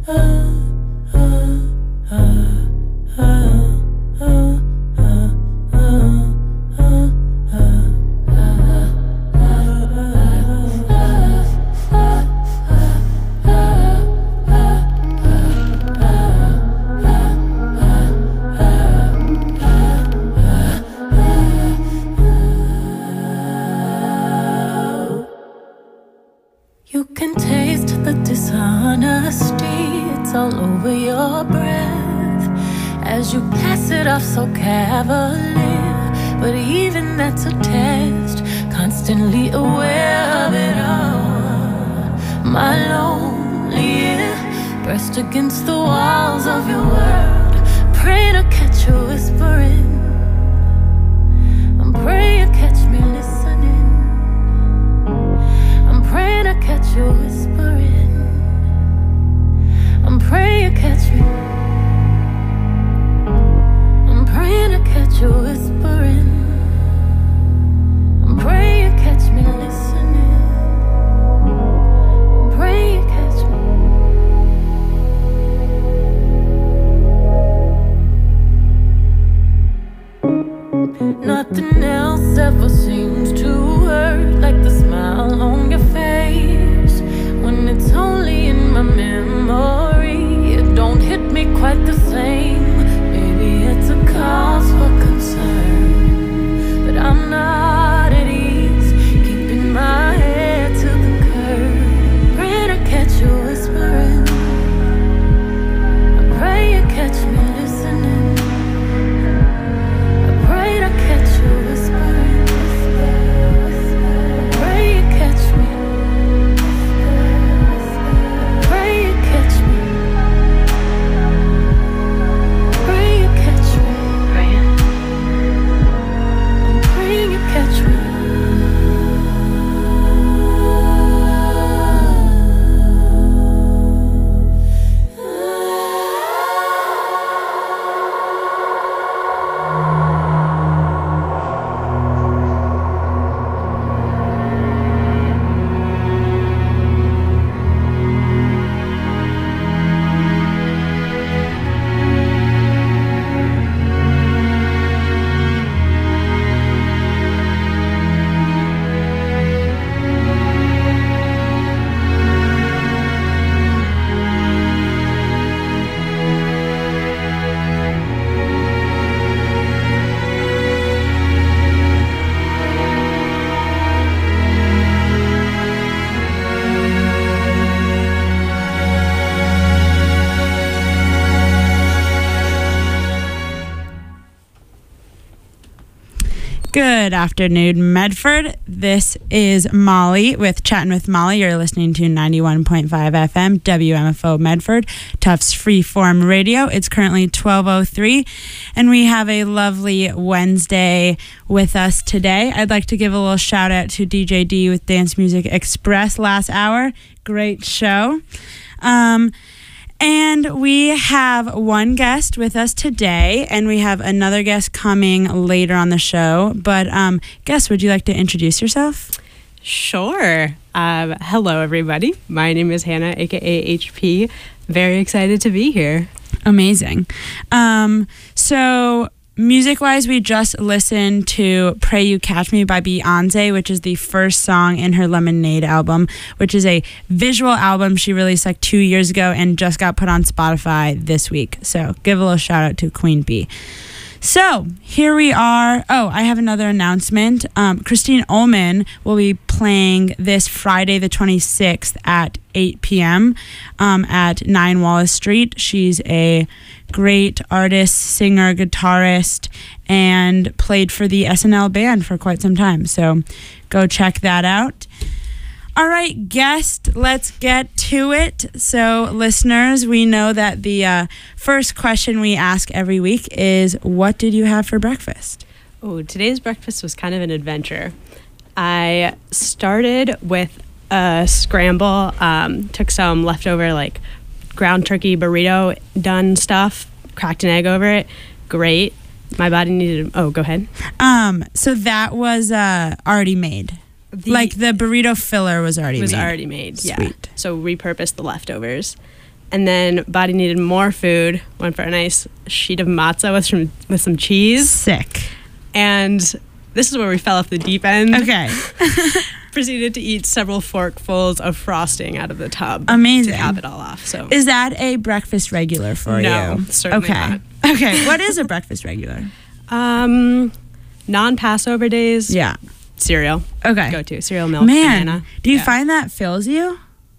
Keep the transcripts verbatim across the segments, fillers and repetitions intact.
You can taste the dishonesty, it's all over your breath as you pass it off so cavalier. But even that's a test, constantly aware of it all. My lonely ear pressed against the walls of your world, praying to catch you whispering. I'm praying to catch me listening. I'm praying to catch you whispering. I'm praying to catch me. I'm praying to catch you whispering. I'm praying to catch me listening. I'm praying to catch me. Nothing else ever seems to hurt like the smile on your face when it's only in my memory. It don't hit me quite the same. Maybe it's a cause for concern, but I'm not at ease keeping my head to the curb. Praying to catch you whispering. I pray you catch me listening. I pray to catch you whispering. I pray you catch me. I pray you catch me. I pray you catch me. I'm praying you catch me. Good afternoon, Medford. This is Molly with Chatting with Molly. You're listening to ninety-one point five F M, W M F O Medford, Tufts Freeform Radio. It's currently twelve oh three, and we have a lovely Wednesday with us today. I'd like to give a little shout out to D J D with Dance Music Express last hour. Great show. Um... And we have one guest with us today, and we have another guest coming later on the show. But, um, guest, would you like to introduce yourself? Sure. Um, hello, everybody. My name is Hannah, a k a. H P. Very excited to be here. Amazing. Um, so... Music-wise, we just listened to Pray You Catch Me by Beyonce, which is the first song in her Lemonade album, which is a visual album she released like two years ago and just got put on Spotify this week. So give a little shout out to Queen Bee. So here we are. Oh, I have another announcement. Um, Christine Ullman will be playing this Friday the twenty-sixth at eight p.m. Um, at nine Wallace Street. She's a great artist, singer, guitarist, and played for the S N L band for quite some time. So go check that out. All right, guest, let's get to it. So, listeners, we know that the uh, first question we ask every week is, what did you have for breakfast? Oh, today's breakfast was kind of an adventure. I started with a scramble, um, took some leftover, like, ground turkey burrito done stuff, cracked an egg over it. Great. My body needed, oh, go ahead. Um, so that was uh, already made. The, like the burrito filler was already was made. already made, yeah. Sweet. So repurposed the leftovers. And then body needed more food. Went for a nice sheet of matzah with some with some cheese. Sick. And this is where we fell off the deep end. Okay. Proceeded to eat several forkfuls of frosting out of the tub. Amazing. To cap it all off. So is that a breakfast regular for no, you? No, certainly okay. not. Okay. What is a breakfast regular? Um, non-Passover days. Yeah. Cereal. Okay. Go to cereal, milk, Man, banana. do you Yeah. find that fills you?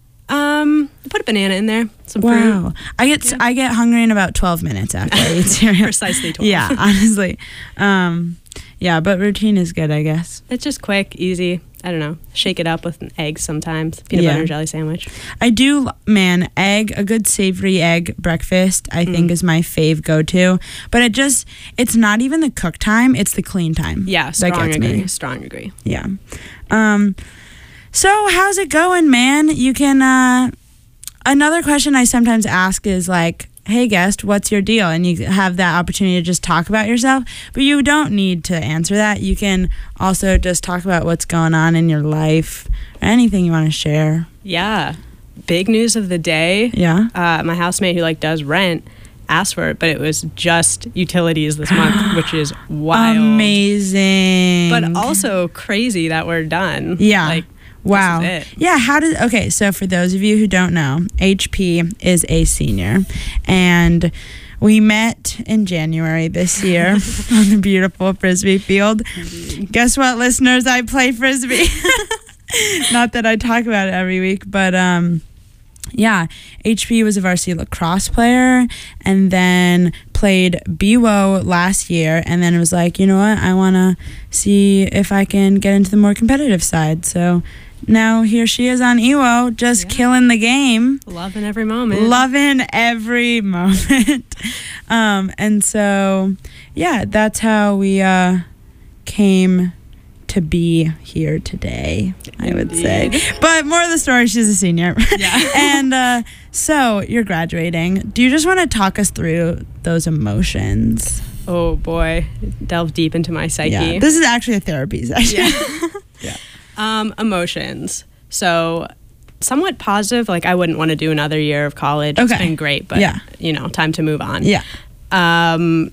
Um, put a banana in there. Some Wow. fruit. I get Yeah. I get hungry in about twelve minutes after I eat cereal. Precisely twelve. Yeah, honestly. Um, yeah, but routine is good, I guess. It's just quick, easy. I don't know. Shake it up with an egg sometimes. Peanut Yeah. butter and jelly sandwich. I do, man, egg, a good savory egg breakfast, I think Mm. is my fave go-to. But it just, it's not even the cook time, it's the clean time. Yeah, that strong gets agree. me. Strong agree. Yeah. Um, so how's it going, man? You can, uh, another question I sometimes ask is like, hey guest, what's your deal? And you have that opportunity to just talk about yourself, but you don't need to answer that. You can also just talk about what's going on in your life or anything you want to share. Yeah. Big news of the day. Yeah. Uh, my housemate who like does rent asked for it, but it was just utilities this month, which is wild. Amazing. But also crazy that we're done. Yeah. Like, wow. this is it. Yeah, how did okay, so for those of you who don't know, H P is a senior and we met in January this year on the beautiful Frisbee field. Guess what, listeners? I play Frisbee. Not that I talk about it every week, but um yeah, H P was a varsity lacrosse player and then played B W O last year and then it was like, you know what, I want to see if I can get into the more competitive side. So now here she is on E W O, just Yeah. killing the game. Loving every moment. Loving every moment. um, and so, yeah, that's how we uh, came to be here today, I would say. Indeed. But more of the story, she's a senior. Yeah. and uh, so you're graduating. Do you just want to talk us through those emotions? Oh boy, delve deep into my psyche. Yeah, this is actually a therapy session. Yeah. Yeah. Um, emotions. So somewhat positive. Like I wouldn't want to do another year of college. It's Okay. been great, but Yeah. you know, time to move on. Yeah. Um,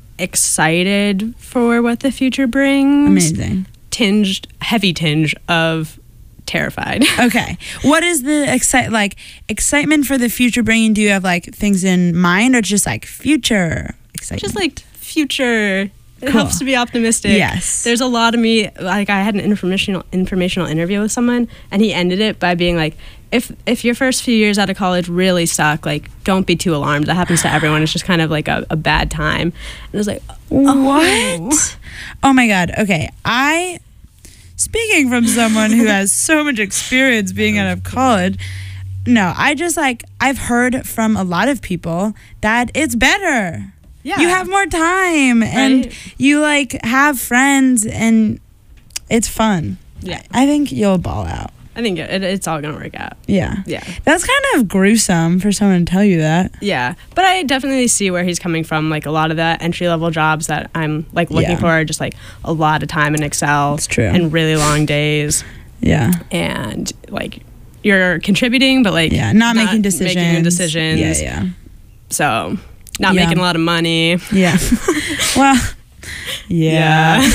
excited for what the future brings. Amazing. Tinged, heavy tinge of terrified. Okay. What is the excite like excitement for the future bringing? Do you have like things in mind or just like future excitement? Just like future. It Cool. helps to be optimistic. Yes. There's a lot of me, like I had an informational informational interview with someone and he ended it by being like, if if your first few years out of college really suck, like don't be too alarmed. That happens to everyone. It's just kind of like a, a bad time. And I was like, oh. What? Oh my God. Okay. I, speaking from someone who has so much experience being out of college, no, I just like, I've heard from a lot of people that it's better. Yeah. You have more time and Right. you like have friends and it's fun. Yeah. I think you'll ball out. I think it, it's all gonna work out. Yeah. Yeah. That's kind of gruesome for someone to tell you that. Yeah. But I definitely see where he's coming from. Like a lot of the entry level jobs that I'm like looking Yeah. for are just like a lot of time in Excel. It's true. And really long days. Yeah. And like you're contributing but like Yeah. Not, making decisions. Making decisions. Yeah. Yeah. So not Yeah. making a lot of money. Yeah. Well, yeah.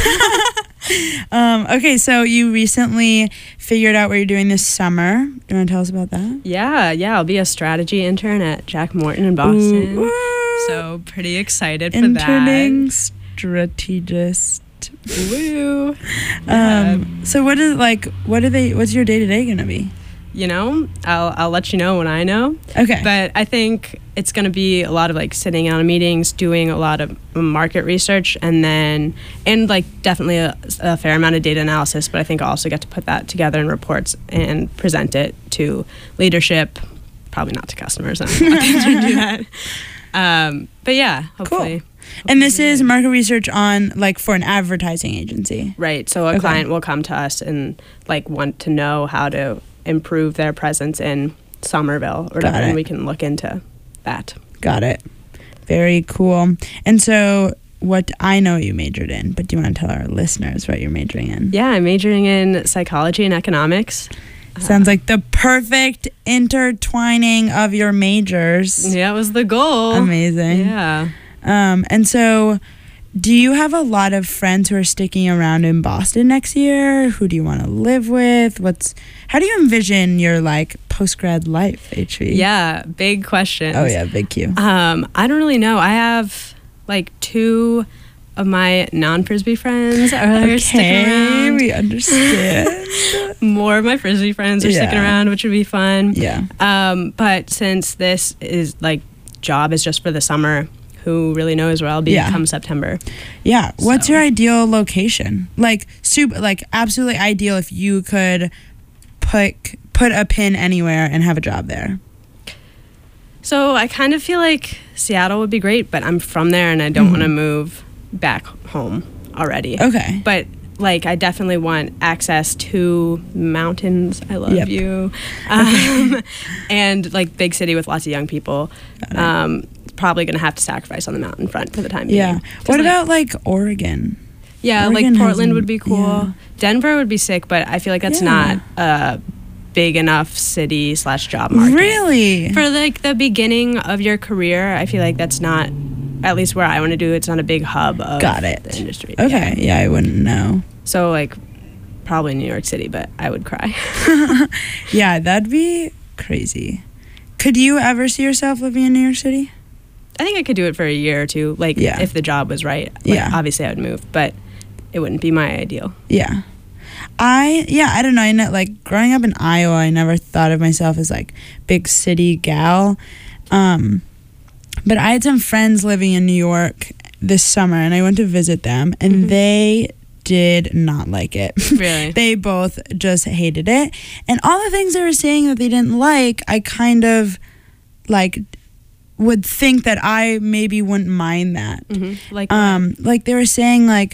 um, okay, so you recently figured out what you're doing this summer. Do you want to tell us about that? Yeah, yeah. I'll be a strategy intern at Jack Morton in Boston. Ooh. So pretty excited for Interning that. strategist. Woo. Um, so what is like? What are they? What's your day to day gonna be? You know, I'll I'll let you know when I know. Okay. But I think it's going to be a lot of like sitting in on meetings, doing a lot of market research, and then and like definitely a, a fair amount of data analysis. But I think I'll also get to put that together in reports and present it to leadership. Probably not to customers. I don't want them to do that. Um, but yeah, hopefully. And this is market research on like for an advertising agency. Right. So a Okay. client will come to us and like want to know how to improve their presence in Somerville or whatever, Got it. and we can look into that. Got it. Very cool. And so what I know you majored in, but do you want to tell our listeners what you're majoring in? Yeah, I'm majoring in psychology and economics. Sounds like the perfect intertwining of your majors. Yeah, it was the goal. Amazing. Yeah. Um, and so, do you have a lot of friends who are sticking around in Boston next year? Who do you want to live with? What's how do you envision your like post grad life, H V? Yeah, big questions. Oh yeah, big Q. Um, I don't really know. I have like two of my non-Frisbee friends are Okay, sticking around. we understand. More of my Frisbee friends are Yeah. sticking around, which would be fun. Yeah. Um, but since this is like job is just for the summer, who really knows where I'll be Yeah. come September? Yeah. What's So- your ideal location? Like super, like absolutely ideal if you could put put a pin anywhere and have a job there. So I kind of feel like Seattle would be great, but I'm from there and I don't Mhm. want to move back home already. Okay. But like I definitely want access to mountains. I love Yep. you. Um, and like big city with lots of young people. Got it. Um, probably going to have to sacrifice on the mountain front for the time being. Yeah. Just What like- about like Oregon? Yeah, Oregon like has Portland an- would be cool. yeah. Denver would be sick, but I feel like that's Yeah. not a big enough city slash job market. Really? For like the beginning of your career, I feel like that's not, at least where I want to do, it's not a big hub of Got it. the industry. Okay. Yeah. Yeah, I wouldn't know. So like probably New York City, but I would cry. Yeah, that'd be crazy. Could you ever see yourself living in New York City? I think I could do it for a year or two, like Yeah. if the job was right. Like, Yeah. obviously I would move, but it wouldn't be my ideal. Yeah. I yeah, I don't know. I know like growing up in Iowa, I never thought of myself as like big city gal. Um but I had some friends living in New York this summer and I went to visit them and Mhm. they did not like it. Really? They both just hated it. And all the things they were saying that they didn't like, I kind of like would think that I maybe wouldn't mind that. hmm Like Um, like they were saying like,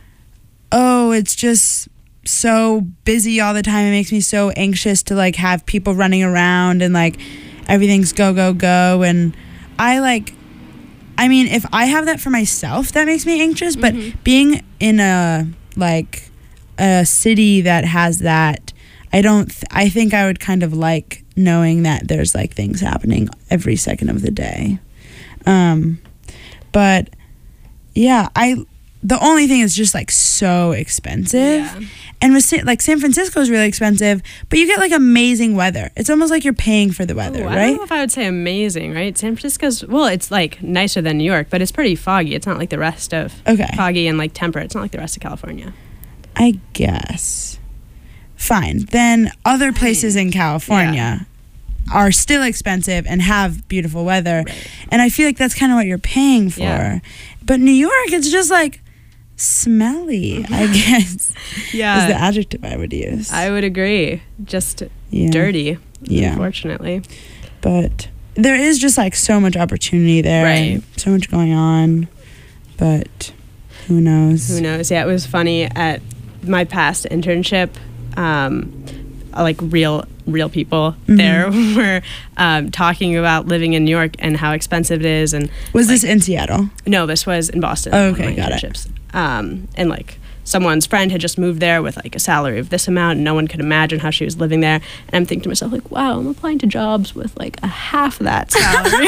oh, it's just so busy all the time. It makes me so anxious to like have people running around and like everything's go, go, go. And I like, I mean, if I have that for myself, that makes me anxious. But Mhm. being in a like a city that has that, I don't, th- I think I would kind of like knowing that there's like things happening every second of the day. Um, but yeah, I, the only thing is just like so expensive. Yeah. And with Sa- like San Francisco is really expensive, but you get like amazing weather. It's almost like you're paying for the weather, Ooh, I right? don't know if I would say amazing, right? San Francisco's, well, it's like nicer than New York, but it's pretty foggy. It's not like the rest of Okay. foggy and like temperate. It's not like the rest of California. I guess. Fine. Then other places in California are still expensive and have beautiful weather. Right. And I feel like that's kind of what you're paying for. Yeah. But New York, it's just like smelly, I guess, is the Yeah. adjective I would use. I would agree. Just yeah. dirty, Yeah. unfortunately. But there is just like so much opportunity there. Right. And so much going on. But who knows? Who knows? Yeah, it was funny at my past internship. Um, like real, real people Mhm. there were um, talking about living in New York and how expensive it is. And Was like, this in Seattle? no, this was in Boston. Oh, one of okay, my got it. internships. Um, and like someone's friend had just moved there with like a salary of this amount, and no one could imagine how she was living there. And I'm thinking to myself, like, wow, I'm applying to jobs with like a half that salary.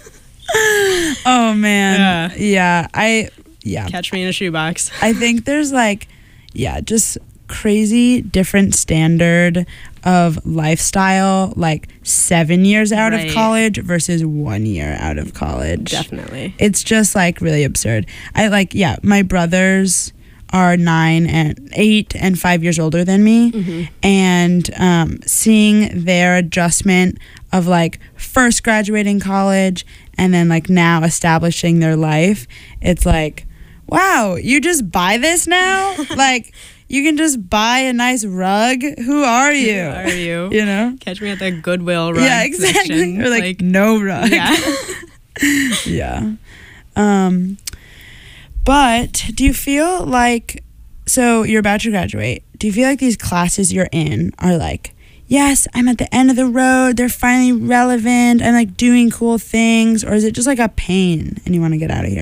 Oh man. Yeah. Yeah. I yeah. Catch me in a shoebox. I think there's like yeah, just crazy different standard of lifestyle like seven years out Right. of college versus one year out of college. Definitely. It's just like really absurd. I like yeah, my brothers are nine and eight and five years older than me. Mhm. And um, seeing their adjustment of like first graduating college and then like now establishing their life, it's like, wow, you just buy this now? Like you can just buy a nice rug. Who are you? Who are you? You know? Catch me at the Goodwill rug Yeah, exactly. section. Or like, no rug. yeah. Yeah. Um, but do you feel like, so you're about to graduate, do you feel like these classes you're in are like, yes, I'm at the end of the road, they're finally relevant, I'm like doing cool things, or is it just like a pain and you want to get out of here?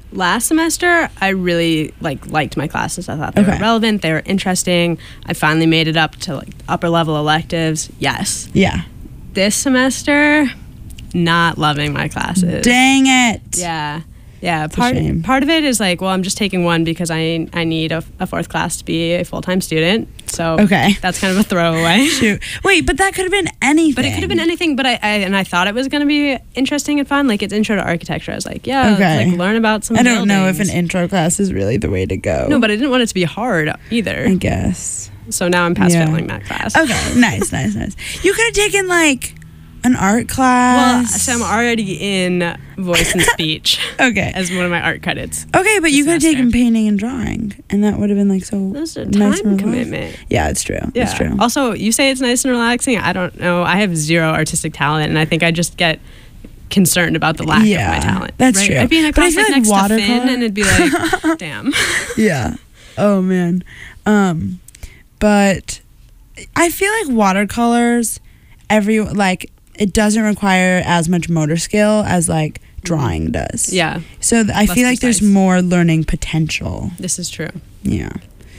Last semester, I really like liked my classes. I thought they Okay. were relevant. They were interesting. I finally made it up to like upper level electives. Yes. Yeah. This semester, not loving my classes. Dang it. Yeah. Yeah. a Part shame. part of it is like, well, I'm just taking one because I I need a, a fourth class to be a full time student. So Okay. that's kind of a throwaway. Shoot. Wait, but that could have been anything. But it could have been anything. But I, I and I thought it was going to be interesting and fun. Like it's intro to architecture. I was like, yeah, Okay. let's like learn about some. I don't know if an buildings. intro class is really the way to go. No, but I didn't want it to be hard either. I guess. So now I'm pass Yeah. failing that class. Okay, nice, nice, nice. You could have taken like an art Well, class. so I'm already in voice and speech okay. as one of my art credits. Okay, but you could have semester. taken painting and drawing, and that would have been like so Those are nice time and relaxing. commitment. Yeah, it's true. Yeah. It's true. Also, you say it's nice and relaxing. I don't know. I have zero artistic talent, and I think I just get concerned about the lack Yeah, of my talent. that's right? true. I'd be in a But I class feel like like next to Finn, watercolor- and it'd be like, damn. Yeah. Oh man. Um, but I feel like watercolors, every like it doesn't require as much motor skill as like drawing does. Yeah, So th- I Less feel like there's precise. more learning potential. this is true. Yeah.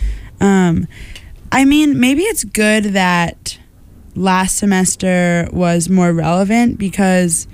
Um, I mean, maybe it's good that last semester was more relevant because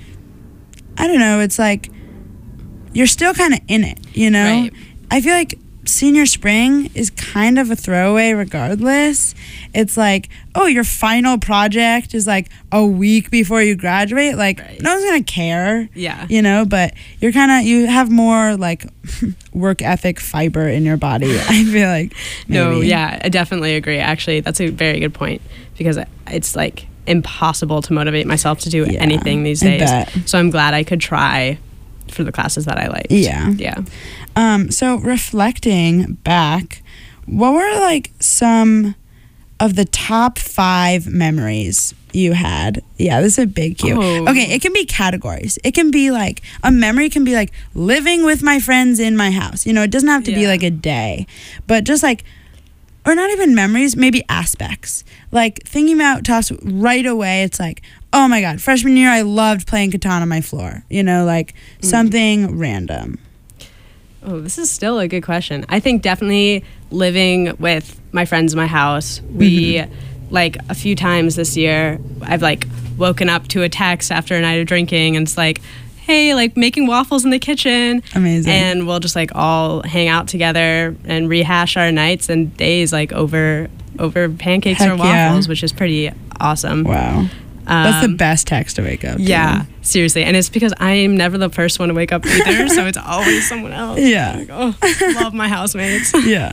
I don't know, it's like you're still kind of in it, you know? Right. I feel like senior spring is kind of a throwaway regardless. It's like, oh, your final project is like a week before you graduate. Like, Right. no one's going to care. Yeah. You know, but you're kind of, you have more like work ethic fiber in your body. I feel like. No, maybe. yeah, I definitely agree. Actually, that's a very good point because it's like impossible to motivate myself to do Yeah, anything these I days. bet. So I'm glad I could try for the classes that I liked. Yeah. Yeah. Um, so reflecting back, what were like some of the top five memories you had? Yeah, this is a big cue. Oh. Okay, it can be categories. It can be like a memory can be like living with my friends in my house. You know, it doesn't have to be Yeah. like a day, but just like, or not even memories, maybe aspects. Like thinking about tops right away, it's like, oh my God, freshman year I loved playing Catan on my floor. You know, like Mm. something random. Oh, this is still a good question. I think definitely living with my friends in my house. We, Mm-hmm. like, a few times this year, I've, like, woken up to a text after a night of drinking, and it's like, hey, like, making waffles in the kitchen. Amazing. And we'll just, like, all hang out together and rehash our nights and days, like, over over pancakes Heck or yeah. waffles, which is pretty awesome. Wow. That's the Um, best text to wake up to. Yeah, seriously. And it's because I'm never the first one to wake up either, so it's always someone else. Yeah. Like, oh, love my housemates. Yeah.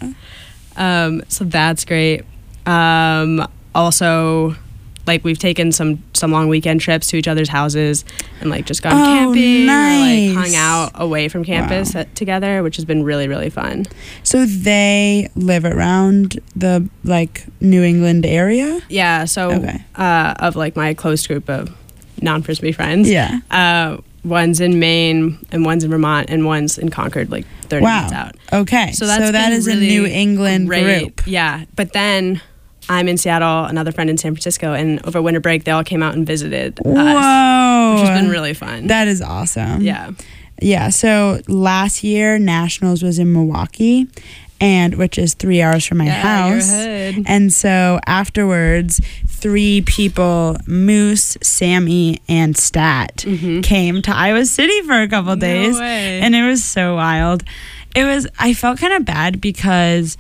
Um, so that's great. Um, also, like we've taken some some long weekend trips to each other's houses and like just gone Oh, camping or nice. like hung out away from campus Wow. uh, together, which has been really really fun. So they live around the like New England area? Yeah. So Okay. uh, of like my close group of non-frisbee friends. Yeah. Uh, one's in Maine and one's in Vermont and one's in Concord, like thirty minutes Wow. out. Okay. So So, that's that been is really a New England Great. group. Yeah. But then I'm in Seattle, another friend in San Francisco, and over winter break they all came out and visited us, Whoa. which has been really fun. That is awesome. yeah. Yeah. So last year Nationals was in Milwaukee, and which is three hours from my Yeah, house. your hood. And so afterwards, three people, Moose, Sammy, and Stat, Mhm. came to Iowa City for a couple No days. way. And it was so wild. It was, I felt kind of bad because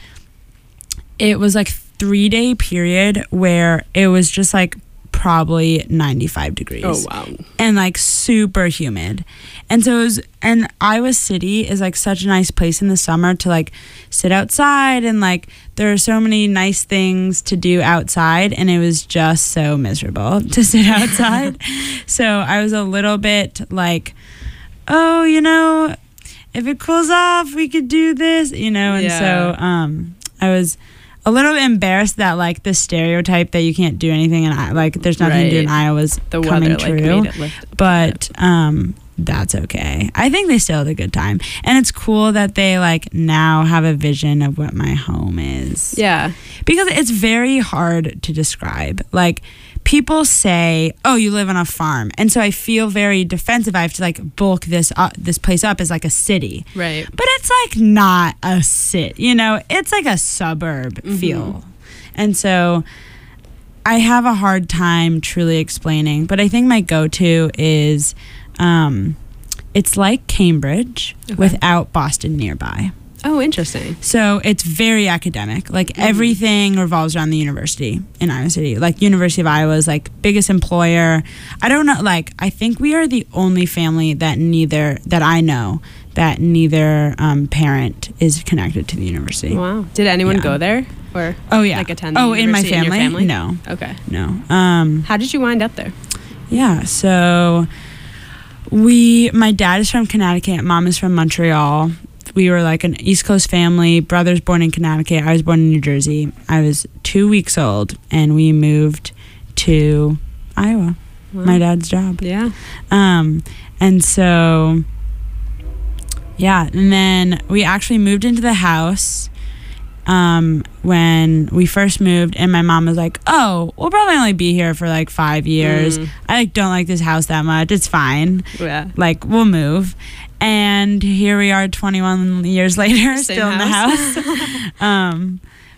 it was like three day period where it was just like probably ninety-five degrees Oh wow. and like super humid. And so it was, and Iowa City is like such a nice place in the summer to like sit outside, and like there are so many nice things to do outside, and it was just so miserable to sit outside. So I was a little bit like, oh, you know, if it cools off, we could do this, you know. And Yeah. so um I was a little bit embarrassed that like the stereotype that you can't do anything in I like there's nothing to do in Right. Iowa was The coming weather like true. made it lift. But um that's okay. I think they still had a good time, and it's cool that they like now have a vision of what my home is. Yeah. Because it's very hard to describe. Like people say, "Oh, you live on a farm," and so I feel very defensive. I have to like bulk this up, this place up as like a city, Right. but it's like not a city. You know, it's like a suburb Mm-hmm. feel, and so I have a hard time truly explaining. But I think my go-to is, um, it's like Cambridge Okay. without Boston nearby. Oh, interesting. So it's very academic. Like Mm-hmm. everything revolves around the university in Iowa City. Like University of Iowa is like biggest employer. I don't know. Like I think we are the only family that neither that I know that neither um, parent is connected to the university. Wow. Did anyone Yeah. go there or Oh yeah. like attend the oh, in my university family? your family? No, Okay. no. Um, How did you wind up there? yeah. So we, my dad is from Connecticut. Mom is from Montreal. We were like an East Coast family. Brother's born in Connecticut. I was born in New Jersey. I was two weeks old, and we moved to Iowa. Wow. My dad's job. Yeah. Um, and so, yeah. And then we actually moved into the house um, when we first moved, and my mom was like, "Oh, we'll probably only be here for like five years. Mm. I like don't like this house that much. It's fine. Yeah. Like we'll move." And here we are twenty-one years later, Same still in the house. um,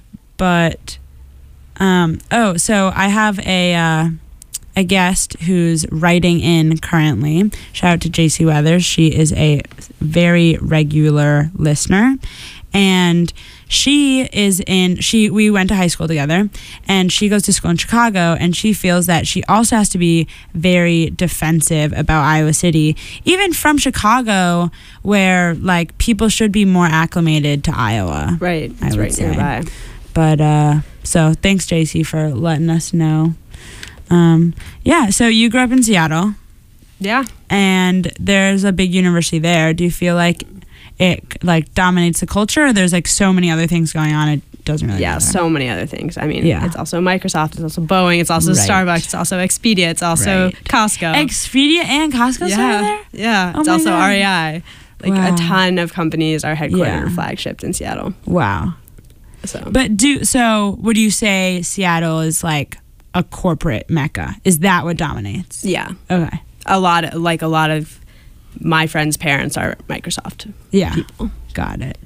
but, um, oh, so I have a, uh, a guest who's writing in currently. Shout out to J C Weathers. She is a very regular listener. And she is in, she, we went to high school together, and she goes to school in Chicago, and she feels that she also has to be very defensive about Iowa City, even from Chicago, where like people should be more acclimated to Iowa. Right. I It's would right say. nearby. But, uh, so thanks, J C, for letting us know. Um, yeah, so you grew up in Seattle, Yeah. and there's a big university there. Do you feel like it like dominates the culture, or there's like so many other things going on it doesn't really Yeah, matter? so many other things. I mean, Yeah. it's also Microsoft, it's also Boeing, it's also Right. Starbucks, it's also Expedia, it's also Right. Costco. Expedia and Costco's yeah. over there? Yeah. Oh It's my also God. R E I. Like Wow. a ton of companies are headquartered Yeah. or flagshipped in Seattle. Wow. So But do so would you say Seattle is like a corporate mecca? Is that what dominates? yeah. Okay. A lot of, like a lot of my friends' parents are Microsoft Yeah. people. Got it.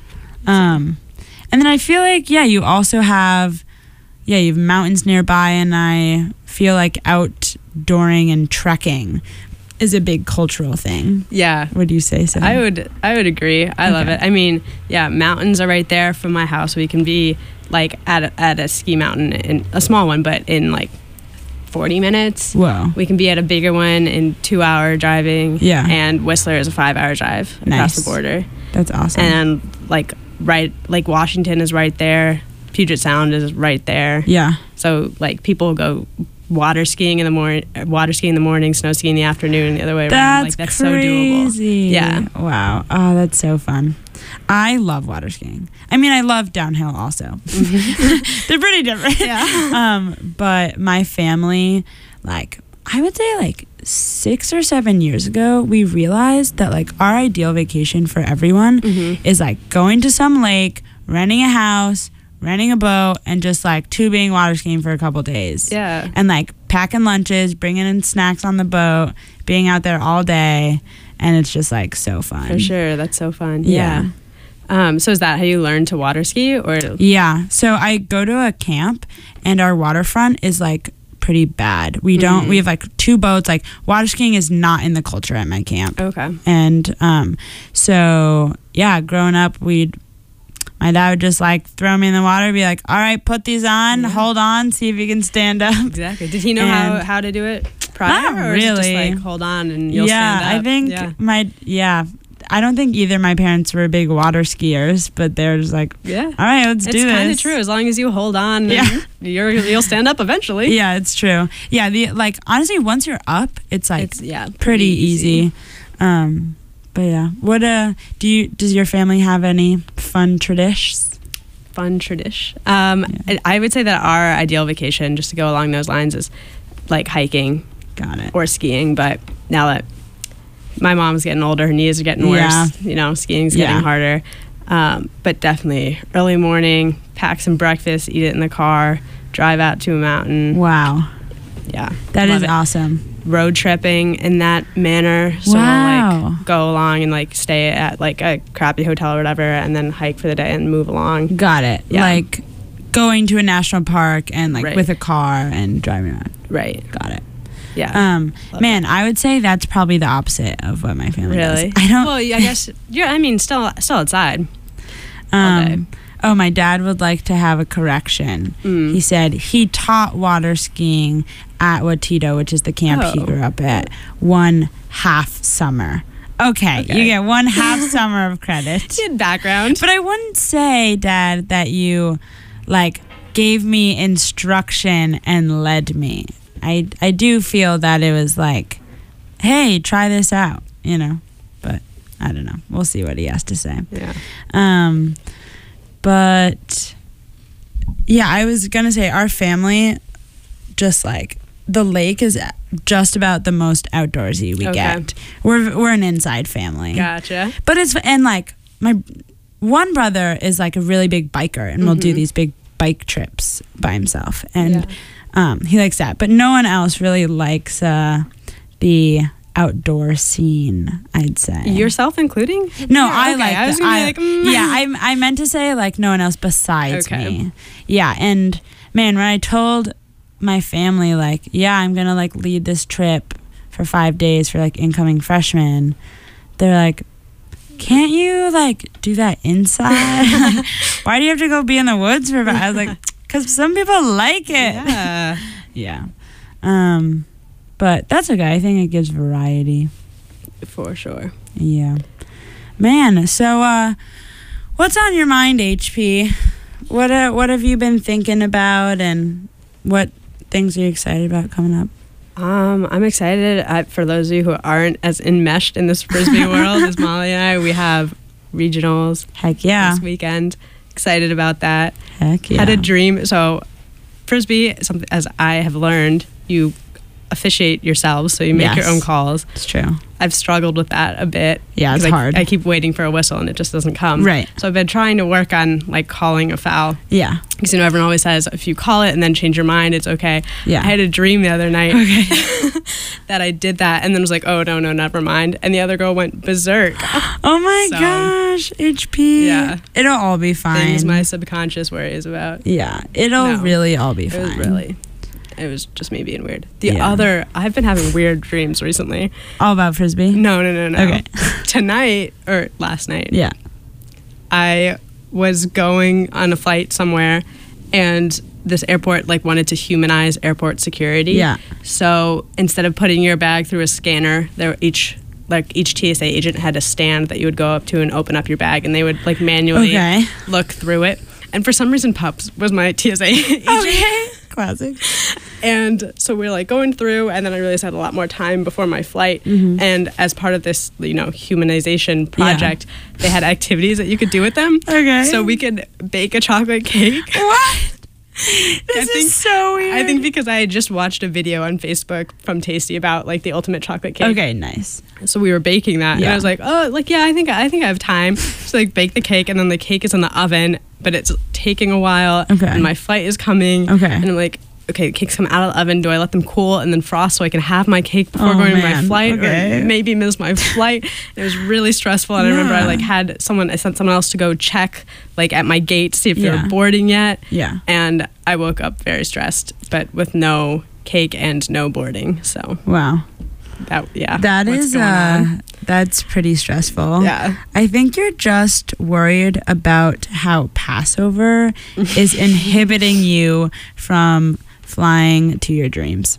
Um, and then I feel like, yeah, you also have, yeah, you have mountains nearby, and I feel like outdooring and trekking is a big cultural thing. Yeah. Would you say so? I would I would agree. I love Okay. it. I mean, yeah, mountains are right there from my house. We can be like at a, at a ski mountain, in a small one, but in like forty minutes. Whoa. We can be at a bigger one in two hour driving. Yeah. And Whistler is a five hour drive across Nice. the border. That's awesome. And like right Lake Washington is right there. Puget Sound is right there. yeah. So like people go water skiing in the morning, water skiing in the morning, snow skiing in the afternoon, the other way around. That's, Like that's crazy. so doable. Yeah. Wow. Oh, that's so fun. I love water skiing. I mean, I love downhill also. They're pretty different. Yeah. Um, but my family, like, I would say like six or seven years ago, we realized that like our ideal vacation for everyone Mhm. is like going to some lake, renting a house, renting a boat, and just like tubing water skiing for a couple days. Yeah. And like packing lunches, bringing in snacks on the boat, being out there all day, and it's just like so fun. For sure, that's so fun. Yeah. Yeah. Um, so is that how you learned to water ski, or Yeah. So I go to a camp, and our waterfront is like pretty bad. We don't. Mhm. We have like two boats. Like water skiing is not in the culture at my camp. okay? And um, so yeah, growing up, we'd. My dad would just like throw me in the water, be like, "All right, put these on, Yeah. hold on, see if you can stand up." Exactly. Did he know how, And- how to do it prior, Not or is it just really. like hold on and you'll yeah, stand up? I think Yeah. my yeah. I don't think either my parents were big water skiers, but they're just like, Yeah. "All right, let's It's do this." kind of true. As long as you hold on, Yeah. you're you'll stand up eventually. Yeah, it's true. Yeah, the like honestly, once you're up, it's like It's yeah, pretty easy. Um, but yeah, what uh, do you does your family have any fun traditions? Fun tradition. Um, Yeah. I, I would say that our ideal vacation, just to go along those lines, is like hiking Got it. or skiing. But now that my mom's getting older, her knees are getting worse. Yeah. You know, skiing's Yeah. getting harder. Um, but definitely early morning, pack some breakfast, eat it in the car, drive out to a mountain. Wow. Yeah. That Love is it. awesome. Road tripping in that manner. So Wow. we'll like go along and like stay at like a crappy hotel or whatever and then hike for the day and move along. Got it. Yeah. Like going to a national park and like Right. with a car and driving around. Right. Got it. Yeah. Um, Love man, I would say that's probably the opposite of what my family Really? does. I don't. Well, yeah, I guess you're. I mean, still, still outside. Um, oh, my dad would like to have a correction. Mm. He said he taught water skiing at Watito, which is the camp he Oh. grew up at, one half summer. Okay, Okay. you get one half summer of credit. Good background. But I wouldn't say, Dad, that you like gave me instruction and led me. I I do feel that it was like, hey, try this out, you know. But I don't know. We'll see what he has to say. Yeah. Um, but yeah, I was gonna say our family, just like the lake is just about the most outdoorsy we Okay. get. We're we're an inside family. Gotcha. But it's and like my one brother is like a really big biker and will do Mhm. these big bike trips by himself, and Yeah. um, he likes that. But no one else really likes uh, the outdoor scene, I'd say. Yourself including? No, Yeah, I okay. like. I was the- gonna I- be like, mm. yeah, I I meant to say like no one else besides Okay. me. Yeah, and man, when I told my family like, yeah, I'm gonna like lead this trip for five days for like incoming freshmen, they're like, can't you like do that inside? Like, why do you have to go be in the woods for? five? I was like, because some people like it. Yeah. Yeah. Um, but that's okay. I think it gives variety. For sure. Yeah. Man, so uh what's on your mind, H P? What uh, what have you been thinking about and what things are you excited about coming up? Um, I'm excited. Uh, for those of you who aren't as enmeshed in this frisbee world as Molly and I, we have regionals Heck yeah. this weekend. Excited about that. Heck yeah. Had a dream. So, frisbee, something as I have learned, you officiate yourselves, so you make your Yes. own calls. It's true. I've struggled with that a bit. Yeah, it's 'cause I, hard. I keep waiting for a whistle and it just doesn't come. Right. So I've been trying to work on like calling a foul. Yeah. Because you know everyone always says if you call it and then change your mind, it's okay. Yeah. I had a dream the other night Okay. that I did that and then was like, oh no no never mind. And the other girl went berserk. Oh my So- gosh, H P. Yeah. It'll all be fine. Things my subconscious worries about. yeah. It'll No. really all be It fine. was really. It was just me being weird. The Yeah. other, I've been having weird dreams recently. all about frisbee. No, no, no, no. Okay. Tonight or last night, Yeah. I was going on a flight somewhere, and this airport like wanted to humanize airport security. Yeah. So instead of putting your bag through a scanner, there each like each T S A agent had a stand that you would go up to and open up your bag, and they would like manually Okay. look through it. And for some reason, Pups was my T S A agent. Okay. Classic. And so we we're like going through, and then I realized I had a lot more time before my flight. Mhm. And as part of this, you know, humanization project, they had activities that you could do with them. Okay. So we could bake a chocolate cake. What? This think- is so weird. I think because I had just watched a video on Facebook from Tasty about like the ultimate chocolate cake. Okay, nice. So we were baking that, and Yeah. I was like, oh, like yeah, I think I think I have time. So like bake the cake, and then the cake is in the oven, but it's taking a while. Okay. And my flight is coming. Okay. And I'm like, okay, the cake's come out of the oven. Do I let them cool and then frost so I can have my cake before Oh, going to my man. flight, Okay. or maybe miss my flight? It was really stressful, and I remember I Yeah. like had someone, I sent someone else to go check like at my gate to see if they Yeah. were boarding yet. Yeah. And I woke up very stressed, but with no cake and no boarding. So Wow. that yeah, That what's is going uh on. that's pretty stressful. Yeah. I think you're just worried about how Passover is inhibiting you from flying to your dreams.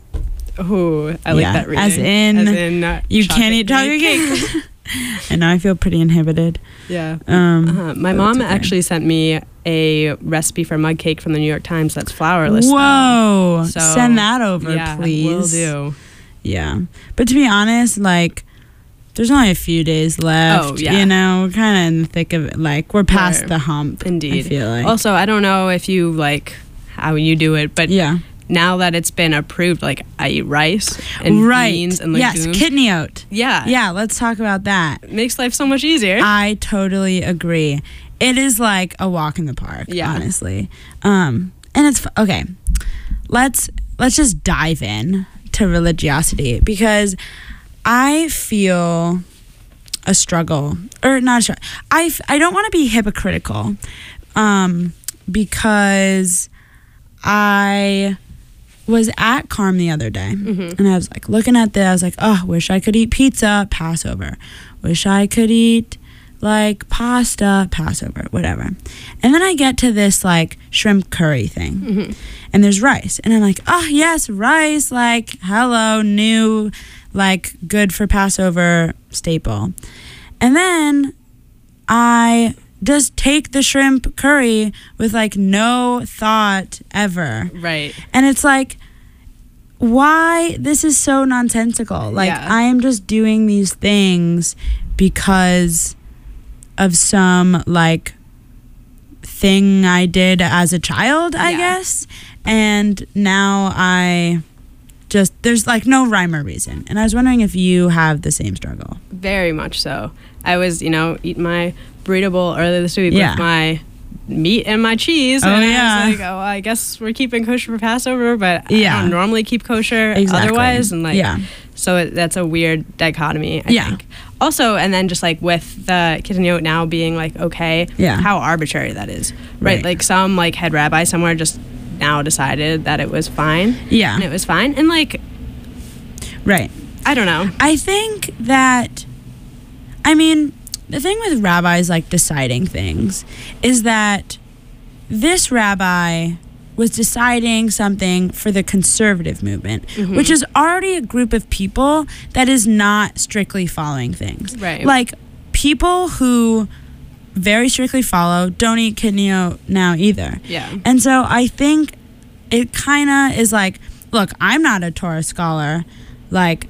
Oh, I like Yeah, that reading. as in, As in uh, You can't eat chocolate cake. And now I feel pretty inhibited. Yeah. Um Uh, my but mom it's okay. actually sent me a recipe for mug cake from the New York Times that's flourless. though. Whoa. So, Send that over, yeah, please. will do. Yeah. But to be honest, like, there's only a few days left. Oh, yeah. You know, we're kind of in the thick of it. Like, we're past Right. the hump. Indeed. I feel like. Also, I don't know if you like how you do it, but yeah. now that it's been approved, like I eat rice and Right. beans and yes, legumes. kidney oat. yeah. Yeah, let's talk about that. It makes life so much easier. I totally agree. It is like a walk in the park, Yeah. honestly. Um, and it's f- okay. Let's let's just dive in to religiosity, because I feel a struggle, or not a struggle. I, f- I don't want to be hypocritical, um, because I was at Carm the other day, Mm-hmm. and I was like looking at this. I was like, oh, wish I could eat pizza, Passover. Wish I could eat like pasta, Passover, whatever. And then I get to this like shrimp curry thing, Mm-hmm. and there's rice, and I'm like, oh yes, rice, like hello, new, like good for Passover staple. And then I just take the shrimp curry with like no thought ever. Right. And it's like, why? This is so nonsensical. Like, Yeah. I am just doing these things because of some like thing I did as a child, I Yeah. guess. And now I just, there's like no rhyme or reason. And I was wondering if you have the same struggle. Very much so. I was, you know, eating my burrito bowl earlier this week Yeah. with my meat and my cheese. Oh, and yeah. I was like, oh, I guess we're keeping kosher for Passover, but Yeah. I don't normally keep kosher Exactly. otherwise. And like, Yeah. so it, that's a weird dichotomy, I Yeah. think. Also, and then just like with the Kitaniyot now being like, okay, Yeah. how arbitrary that is. Right. Right. Like some like head rabbi somewhere just now decided that it was fine. Yeah. And it was fine. And like, Right. I don't know. I think that, I mean, the thing with rabbis like deciding things is that this rabbi was deciding something for the conservative movement, Mhm. which is already a group of people that is not strictly following things. Right. Like, people who very strictly follow don't eat kidney now either. Yeah. And so I think it kind of is like, look, I'm not a Torah scholar. Like,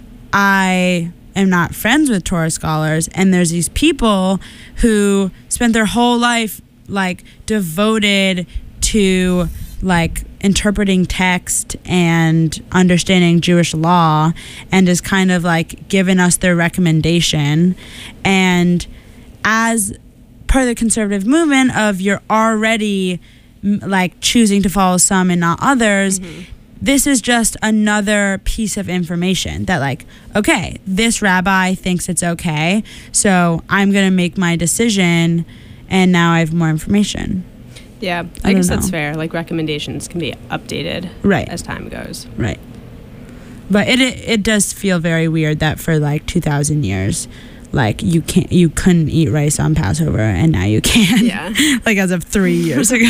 I am not friends with Torah scholars. And there's these people who spent their whole life, like, devoted to, like, interpreting text and understanding Jewish law, and is kind of, like, giving us their recommendation. And as part of the conservative movement of you're already m- like choosing to follow some and not others, Mhm. this is just another piece of information that like, okay, this rabbi thinks it's okay, so I'm gonna make my decision, and now I have more information. Yeah, I I, guess don't that's know. fair. Like recommendations can be updated Right. as time goes. Right. But it, it it does feel very weird that for like two thousand years, like you can't you couldn't eat rice on Passover, and now you can. Yeah. Like as of three years ago.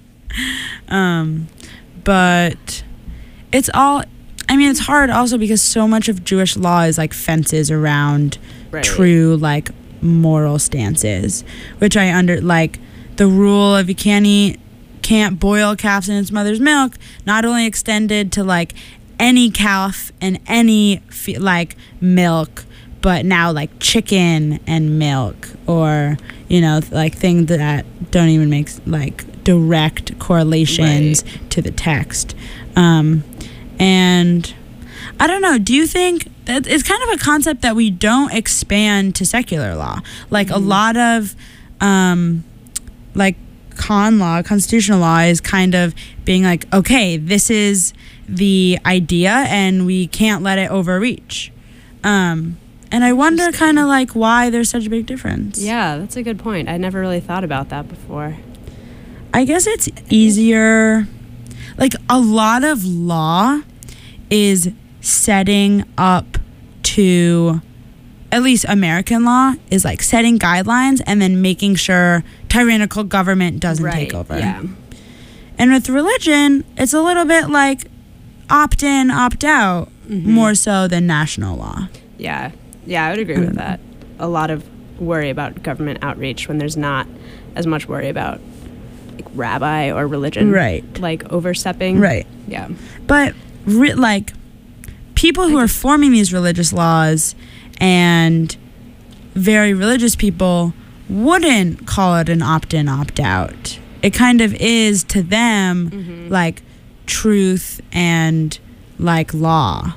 um, but it's all. I mean, it's hard also because so much of Jewish law is like fences around Right. true like moral stances, which I under like the rule of you can't eat, can't boil calves in its mother's milk, not only extended to like any calf and any fe- like milk, but now like chicken and milk, or you know like things that don't even make like direct correlations Right. to the text. Um, and I don't know, do you think that it's kind of a concept that we don't expand to secular law? Like a lot of um, like con law, constitutional law is kind of being like, okay, this is the idea and we can't let it overreach. Um, and I wonder Interesting. kind of like why there's such a big difference. Yeah, that's a good point. I never really thought about that before. I guess it's easier. Like a lot of law is setting up to, at least American law is like setting guidelines and then making sure tyrannical government doesn't take over. Yeah. And with religion, it's a little bit like opt in, opt out, Mhm. more so than national law. Yeah. Yeah, I would agree I with don't know. that. A lot of worry about government outreach when there's not as much worry about like rabbi or religion. Right. Like overstepping. Right. Yeah. But re- like people who are forming these religious laws and very religious people wouldn't call it an opt-in, opt-out. It kind of is to them Mhm. like truth and like law.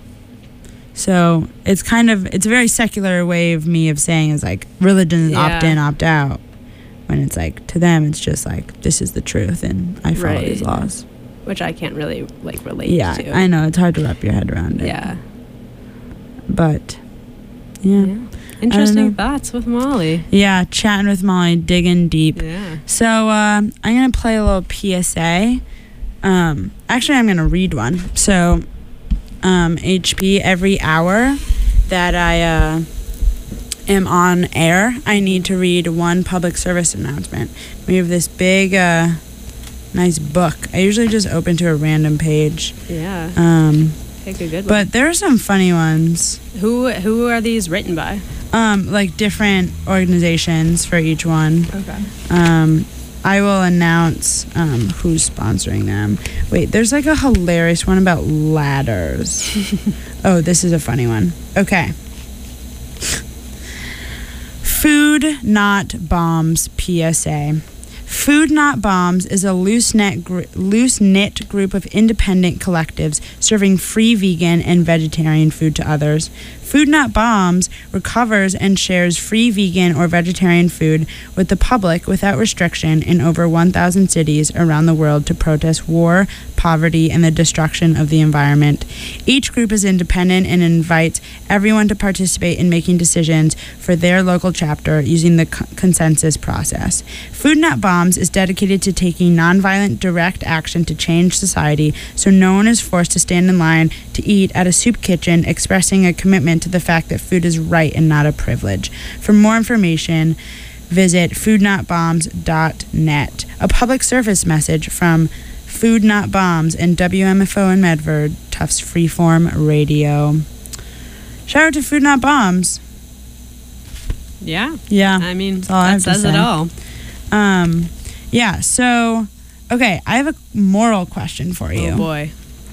So it's kind of, it's a very secular way of me of saying is like religion is Yeah. opt-in, opt-out. When it's like to them it's just like this is the truth and I follow these Right. laws. which I can't really like relate Yeah, to. I know. It's hard to wrap your head around it. Yeah. But, yeah. yeah. Interesting know. thoughts with Molly. Yeah, chatting with Molly, digging deep. Yeah. So uh, I'm going to play a little P S A. Um, actually, I'm going to read one. So um, H P, every hour that I uh, am on air, I need to read one public service announcement. We have this big, uh, nice book. I usually just open to a random page. Yeah. Um, Pick a good one. but there are some funny ones. Who who are these written by? Um, like different organizations for each one. Okay. Um, I will announce um, who's sponsoring them. Wait, there's like a hilarious one about ladders. Oh, this is a funny one. Okay. Food Not Bombs P S A. Food Not Bombs is a loose-knit gr- loose-knit group of independent collectives serving free vegan and vegetarian food to others. Food Not Bombs recovers and shares free vegan or vegetarian food with the public without restriction in over one thousand cities around the world to protest war, poverty, and the destruction of the environment. Each group is independent and invites everyone to participate in making decisions for their local chapter using the c- consensus process. Food Not Bombs is dedicated to taking nonviolent direct action to change society so no one is forced to stand in line to eat at a soup kitchen, expressing a commitment to the fact that food is right and not a privilege. For more information, visit food not bombs dot net. A public service message from Food Not Bombs and W M F O in Medford, Tufts Freeform Radio. Shout out to Food Not Bombs. Yeah. Yeah. I mean, That's all I that have to says it say. all. Um, yeah, so, okay, I have a moral question for you. Oh boy.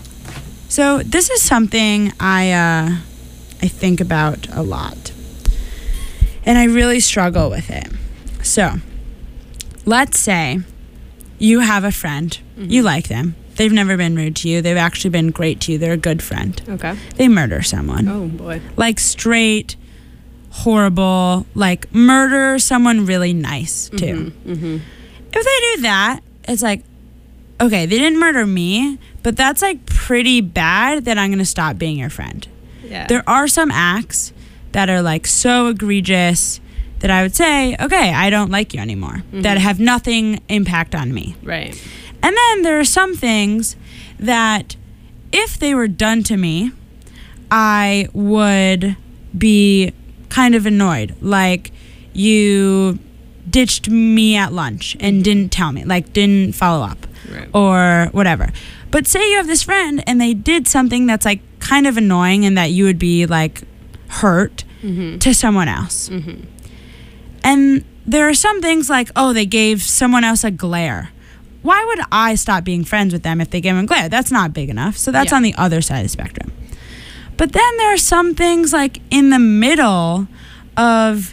So this is something I, uh, I think about a lot. And I really struggle with it. So, let's say you have a friend. Mm-hmm. You like them. They've never been rude to you. They've actually been great to you. They're a good friend. Okay. They murder someone. Oh boy. Like straight, horrible, like murder someone really nice too. Mm-hmm. Mm-hmm. If they do that, it's like, okay, they didn't murder me, but that's like pretty bad that I'm going to stop being your friend. Yeah. There are some acts that are like so egregious that I would say, okay, I don't like you anymore, Mm-hmm. that have nothing impact on me. Right. And then there are some things that if they were done to me, I would be kind of annoyed. Like you ditched me at lunch and didn't tell me, like didn't follow up Right. or whatever. But say you have this friend and they did something that's like kind of annoying and that you would be like hurt Mm-hmm. to someone else. Mm-hmm. And there are some things like, oh, they gave someone else a glare. Why would I stop being friends with them if they gave them a glare? That's not big enough. So that's Yeah. on the other side of the spectrum. But then there are some things like in the middle of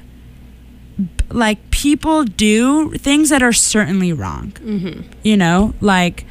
like people do things that are certainly wrong. Mm-hmm. You know, like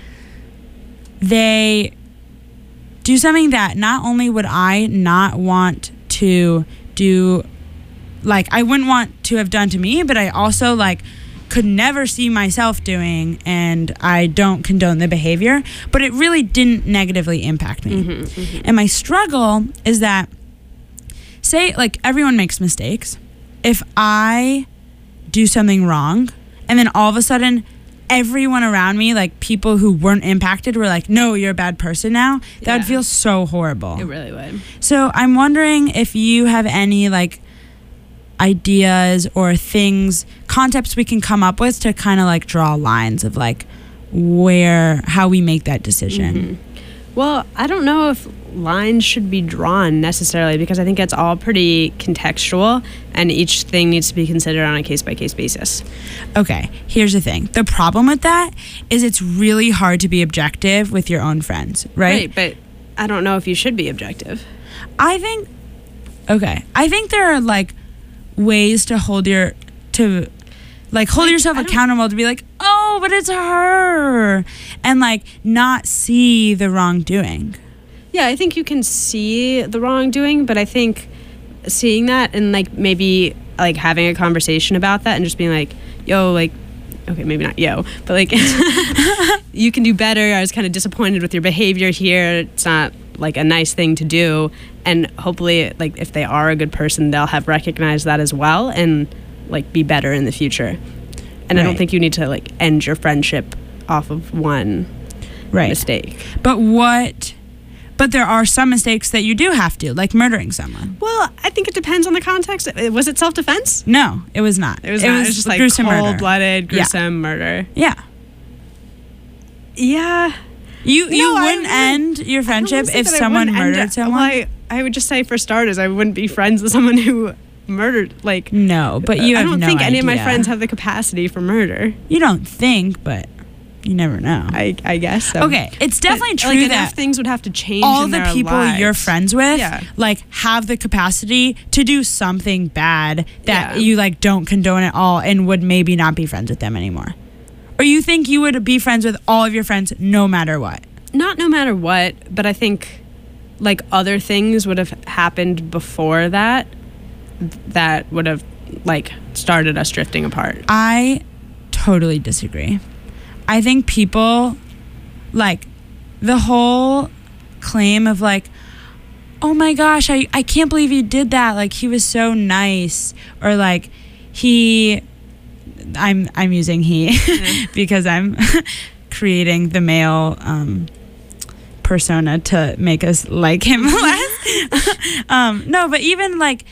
they do something that not only would I not want to do, like I wouldn't want to have done to me, but I also like could never see myself doing, and I don't condone the behavior, but it really didn't negatively impact me. Mm-hmm. Mm-hmm. And my struggle is that, say, like everyone makes mistakes. If I do something wrong, and then all of a sudden, everyone around me, like people who weren't impacted, were like, no, you're a bad person now, that Yeah. would feel so horrible. It really would. So I'm wondering if you have any like ideas or things, concepts we can come up with to kind of like draw lines of like where, how we make that decision. Mm-hmm. Well, I don't know if lines should be drawn necessarily because I think it's all pretty contextual and each thing needs to be considered on a case-by-case basis. Okay, here's the thing. The problem with that is it's really hard to be objective with your own friends, right? Right, but I don't know if you should be objective. I think, okay, I think there are like ways to hold your, to like hold Like, yourself I don't- accountable to be like, oh, but it's her, and like not see the wrongdoing. Yeah, I think you can see the wrongdoing, but I think seeing that and like maybe like having a conversation about that and just being like, yo, like okay, maybe not yo, but like you can do better. I was kind of disappointed with your behavior here. It's not like a nice thing to do. And hopefully, like if they are a good person, they'll have recognized that as well and like be better in the future. And right. I don't think you need to like end your friendship off of one right. mistake. But what... But there are some mistakes that you do have to, like murdering someone. Well, I think it depends on the context. Was it self-defense? No, it was not. It was, it not. Was, it was just like gruesome cold-blooded, gruesome yeah. murder. Yeah. Yeah. You you no, wouldn't I, end your friendship if someone murdered someone? Well, I, I would just say, for starters, I wouldn't be friends with someone who murdered, like... No, but you have no I don't think idea. any of my friends have the capacity for murder. You don't think, but... You never know. I, I guess so. Okay, it's definitely but, true like, that things would have to change all in the their people lives. You're friends with, yeah. like, have the capacity to do something bad that yeah. you like don't condone at all, and would maybe not be friends with them anymore. Or you think you would be friends with all of your friends no matter what? Not no matter what, but I think like other things would have happened before that that would have like started us drifting apart. I totally disagree. I think people, like, the whole claim of, like, oh my gosh, I, I can't believe he did that. Like, he was so nice. Or, like, he, I'm I'm using he mm-hmm. because I'm creating the male um, persona to make us like him less. um, no, but even, like,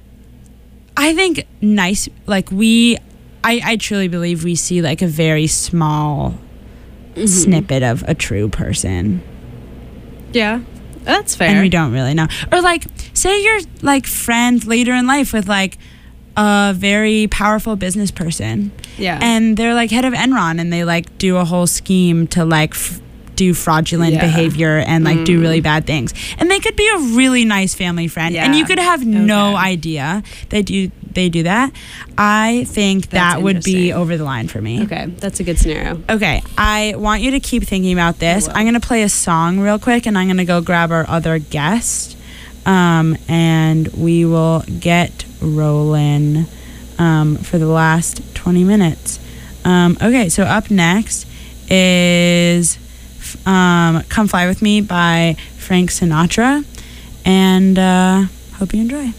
I think nice, like, we... I, I truly believe we see like a very small mm-hmm. snippet of a true person. Yeah, that's fair. And we don't really know. Or like, say you're like friends later in life with like a very powerful business person. Yeah. And they're like head of Enron and they like do a whole scheme to like f- do fraudulent yeah. behavior and like mm. do really bad things. And they could be a really nice family friend. Yeah. And you could have okay. no idea that you they do that. I think that's that would be over the line for me. Okay, that's a good scenario. Okay, I want you to keep thinking about this. I'm going to play a song real quick and I'm going to go grab our other guest. Um, and we will get rolling um, for the last twenty minutes. Um, okay, so up next is um, Come Fly With Me by Frank Sinatra. And uh, hope you enjoy.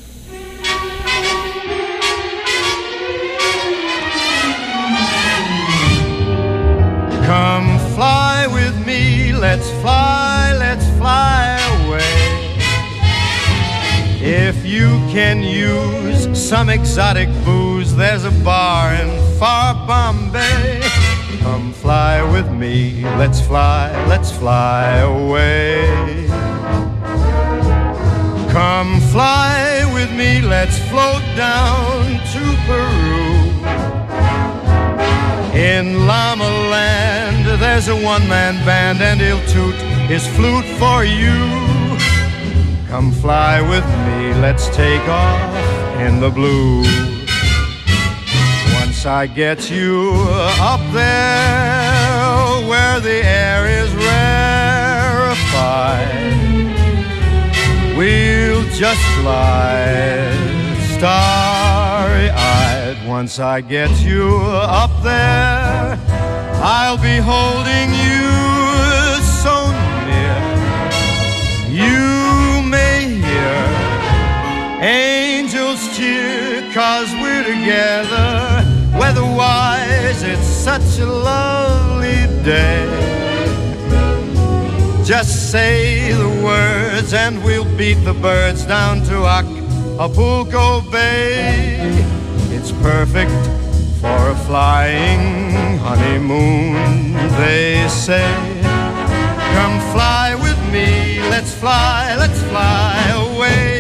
Come fly with me, let's fly, let's fly away. If you can use some exotic booze, there's a bar in far Bombay. Come fly with me, let's fly, let's fly away. Come fly with me, let's float down to Peru. In Llama Land, there's a one-man band and he'll toot his flute for you. Come fly with me, let's take off in the blue. Once I get you up there where the air is rarefied, we'll just glide starry-eyed. Once I get you up there, I'll be holding you so near. You may hear angels cheer, 'cause we're together. Weather-wise, it's such a lovely day. Just say the words and we'll beat the birds down to Acapulco Bay. It's perfect for a flying honeymoon, they say. Come fly with me, let's fly, let's fly away.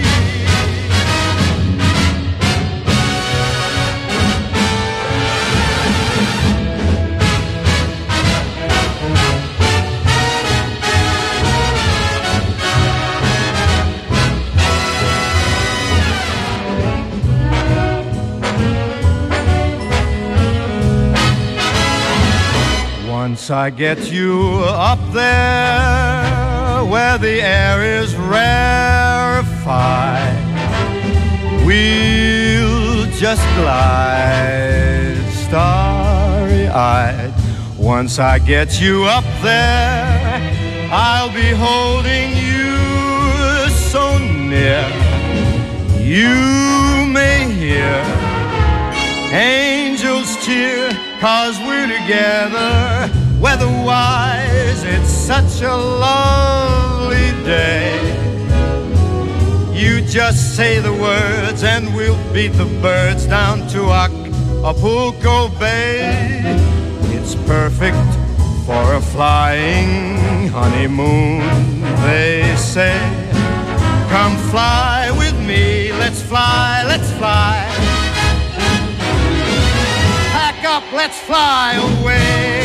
Once I get you up there where the air is rarefied, we'll just glide star eyed. Once I get you up there, I'll be holding you so near. You may hear angels cheer, 'cause we're together. Weather-wise, it's such a lovely day. You just say the words and we'll beat the birds down to Acapulco Bay. It's perfect for a flying honeymoon, they say. Come fly with me, let's fly, let's fly. Pack up, let's fly away.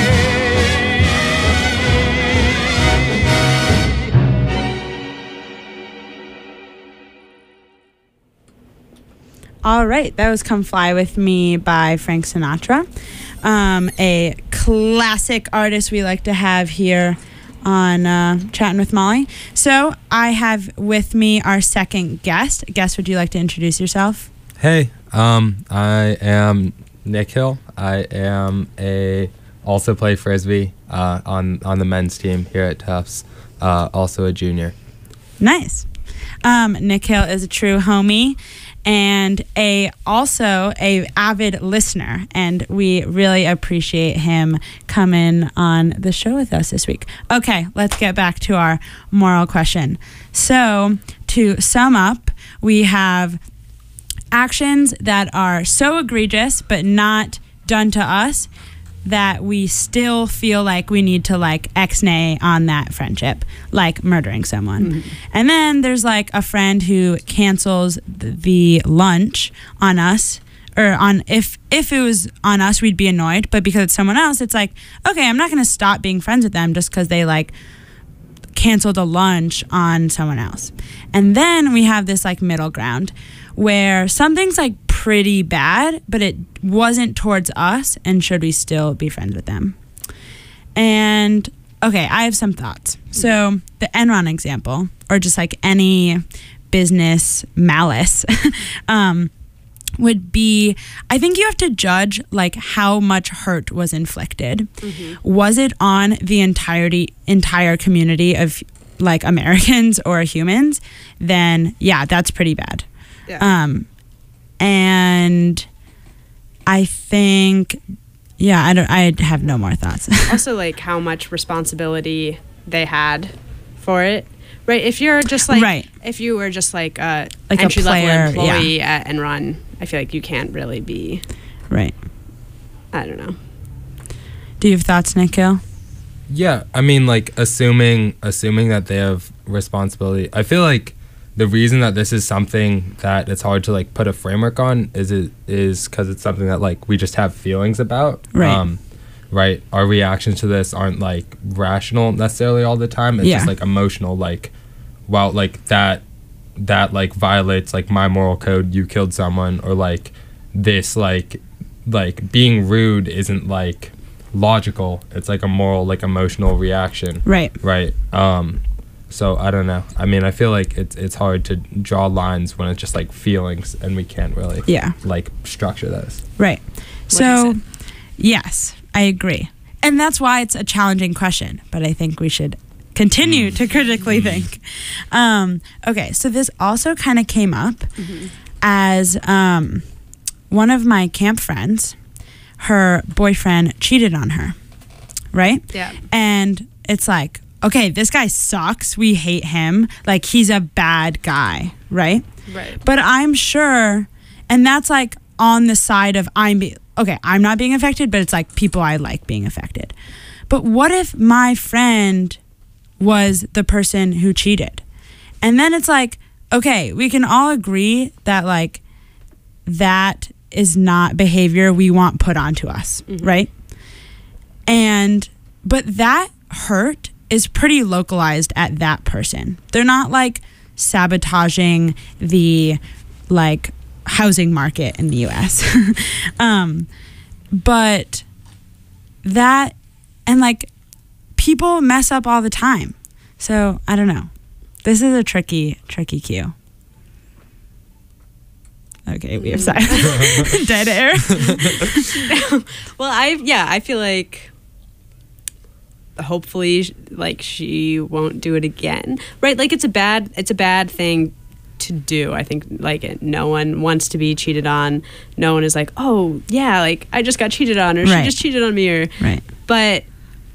All right, that was Come Fly With Me by Frank Sinatra, um, a classic artist we like to have here on uh, Chatting with Molly. So I have with me our second guest. Guest, would you like to introduce yourself? Hey, um, I am Nick Hill. I am a also play Frisbee uh, on, on the men's team here at Tufts, uh, also a junior. Nice. Um, Nick Hill is a true homie and a also a avid listener, and we really appreciate him coming on the show with us this week. Okay, let's get back to our moral question. So to sum up, we have actions that are so egregious but not done to us that we still feel like we need to like ex-nay on that friendship, like murdering someone. Mm-hmm. And then there's like a friend who cancels the lunch on us, or on if if it was on us, we'd be annoyed, but because it's someone else, it's like, okay, I'm not gonna stop being friends with them just because they like canceled a lunch on someone else. And then we have this like middle ground where something's like pretty bad, but it wasn't towards us, and should we still be friends with them? And okay, I have some thoughts. So the Enron example, or just like any business malice, um, would be, I think you have to judge like how much hurt was inflicted. Mm-hmm. Was it on the entirety entire community of like Americans or humans? Then yeah, that's pretty bad. Yeah. Um, and I think, yeah, I don't. I have no more thoughts. Also, like how much responsibility they had for it, right? If you're just like, right. if you were just like a like entry a player, level employee yeah. at Enron, I feel like you can't really be, right. I don't know. Do you have thoughts, Nick Hill? Yeah, I mean, like assuming assuming that they have responsibility. I feel like the reason that this is something that it's hard to like put a framework on is it is because it's something that like we just have feelings about. Right. Um, right. Our reactions to this aren't like rational necessarily all the time. It's yeah. just like emotional. Like, well, like that that like violates like my moral code. You killed someone, or like this like like being rude isn't like logical. It's like a moral like emotional reaction. Right. Right. Um. So I don't know. I mean, I feel like it's it's hard to draw lines when it's just like feelings, and we can't really yeah. like structure those. Right. So yes, I agree. And that's why it's a challenging question, but I think we should continue to critically think. Um, okay, so this also kind of came up mm-hmm. as um, one of my camp friends, her boyfriend cheated on her, right? Yeah. And it's like, okay, this guy sucks. We hate him. Like, he's a bad guy, right? Right. But I'm sure, and that's like on the side of I'm be, okay, I'm not being affected, but it's like people I like being affected. But what if my friend was the person who cheated? And then it's like, okay, we can all agree that like that is not behavior we want put onto us, mm-hmm. right? And, but that hurt is pretty localized at that person. They're not like sabotaging the like housing market in the U S um, but that, and like people mess up all the time. So I don't know. This is a tricky, tricky cue. Okay, we have silence. Dead air. Well, I yeah, I feel like hopefully like she won't do it again. Right? Like it's a bad it's a bad thing to do. I think like no one wants to be cheated on. No one is like, "Oh, yeah, like I just got cheated on or Right. she just cheated on me," or Right. but